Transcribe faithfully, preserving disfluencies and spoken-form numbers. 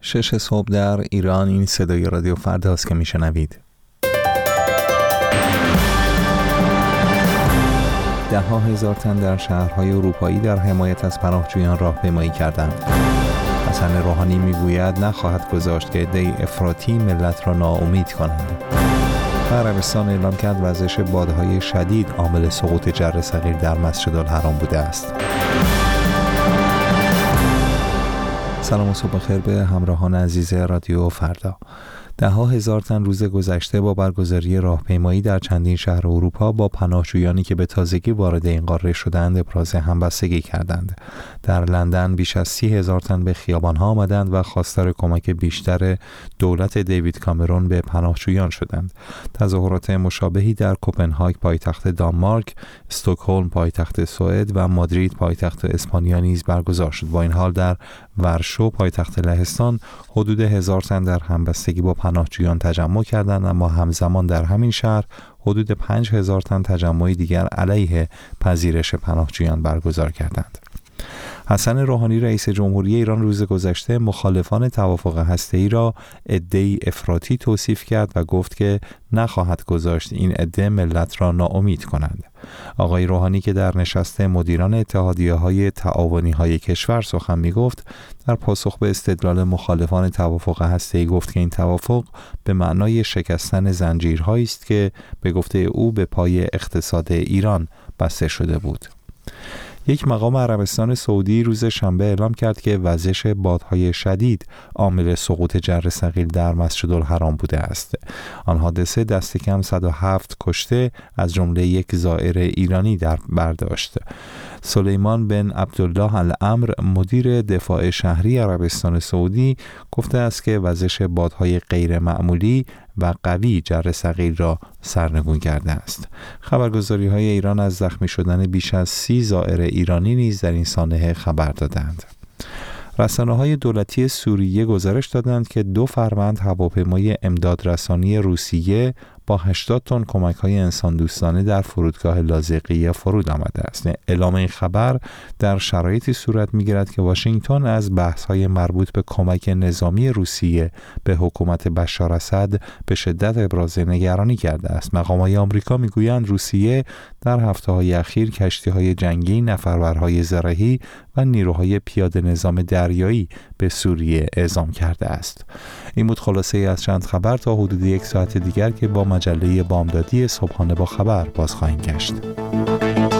شش صبح در ایران. این صدای رادیو فردا است که میشنوید. ده ها هزار تن در شهرهای اروپایی در حمایت از پناهجویان راهپیمایی کردند. حسن روحانی میگوید نخواهد گذاشت که عده‌ای افراطی ملت را ناامید کنند. عربستان اعلام کرد وزش بادهای شدید عامل سقوط جره صغیر در مسجدالحرام بوده است. سلام و صبح خیر به همراهان عزیز رادیو فردا. ده ها هزار تن روز گذشته با برگزاری راهپیمایی در چندین شهر اروپا با پناهجویانی که به تازگی وارد این قاره شدند ابراز همبستگی کردند. در لندن بیش از سی هزار تن به خیابان‌ها آمدند و خواستار کمک بیشتر دولت دیوید کامرون به پناهجویان شدند. تظاهرات مشابهی در کوپنهاگ پایتخت دانمارک، استکهلم پایتخت سوئد و مادرید پایتخت اسپانیا نیز برگزار شد. با این حال در ورشو پایتخت لهستان حدود هزار تن در همبستگی با پناهجویان تجمع کردند، اما همزمان در همین شهر حدود پنج هزار تن تجمع دیگر علیه پذیرش پناهجویان برگزار کردند. حسن روحانی رئیس جمهوری ایران روز گذشته مخالفان توافق هسته‌ای را عده‌ای افراطی توصیف کرد و گفت که نخواهد گذاشت این عده ملت را ناامید کنند. آقای روحانی که در نشست مدیران اتحادیه‌های تعاونی‌های کشور سخن می‌گفت، در پاسخ به استدلال مخالفان توافق هسته‌ای گفت که این توافق به معنای شکستن زنجیرهایی است که به گفته او به پای اقتصاد ایران بسته شده بود. یک مقام عربستان سعودی روز شنبه اعلام کرد که وزش بادهای شدید عامل سقوط جره صغیر در مسجدالحرام بوده است. آن حادثه دست کم صد و هفت کشته از جمله یک زائر ایرانی در برداشت. سلیمان بن عبدالله الامر مدیر دفاع شهری عربستان سعودی گفته است که وزش بادهای غیر معمولی و قوی جره صغیر را سرنگون کرده است. خبرگزاری‌های ایران از زخمی شدن بیش از سی زائر ایرانی نیز در این سانحه خبر دادند. رسانه‌های دولتی سوریه گزارش دادند که دو فروند هواپیمای امدادرسانی روسیه با هشتاد تن کمک‌های انسان دوستانه در فرودگاه لاذقیه فرود آمده است. اعلام این خبر در شرایطی صورت می‌گیرد که واشنگتن از بحث‌های مربوط به کمک نظامی روسیه به حکومت بشار اسد به شدت ابراز نگرانی کرده است. مقامات آمریکا می‌گویند روسیه در هفته‌های اخیر کشتی‌های جنگی، نفربرهای زرهی و نیروهای پیاده نظام دریایی به سوریه اعزام کرده است. این بود خلاصه از چند خبر. تا حدود یک ساعت دیگر که با مجله بامدادی صبحانه با خبر باز خواهیم گشت.